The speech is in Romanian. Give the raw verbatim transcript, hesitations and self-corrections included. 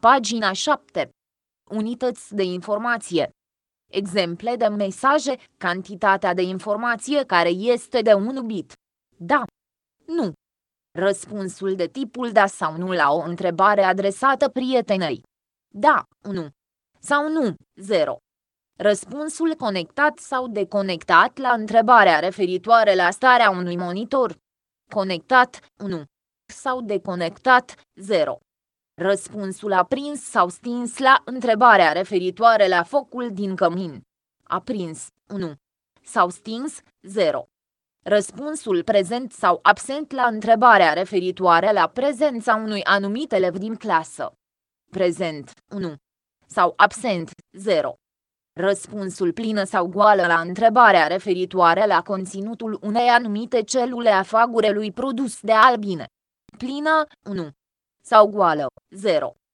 Pagina șapte. Unități de informație. Exemple de mesaje, cantitatea de informație care este de un bit. Da. Nu. Răspunsul de tipul da sau nu la o întrebare adresată prietenei. Da, unu. Sau nu, zero. Răspunsul conectat sau deconectat la întrebarea referitoare la starea unui monitor. Conectat, unu. Sau deconectat, zero. Răspunsul aprins sau stins la întrebarea referitoare la focul din cămin. Aprins, unu. Sau stins, zero. Răspunsul prezent sau absent la întrebarea referitoare la prezența unui anumit elev din clasă. Prezent, unu. Sau absent, zero. Răspunsul plină sau goală la întrebarea referitoare la conținutul unei anumite celule a fagurelui produs de albine. Plină, unu. Sau goală, zero.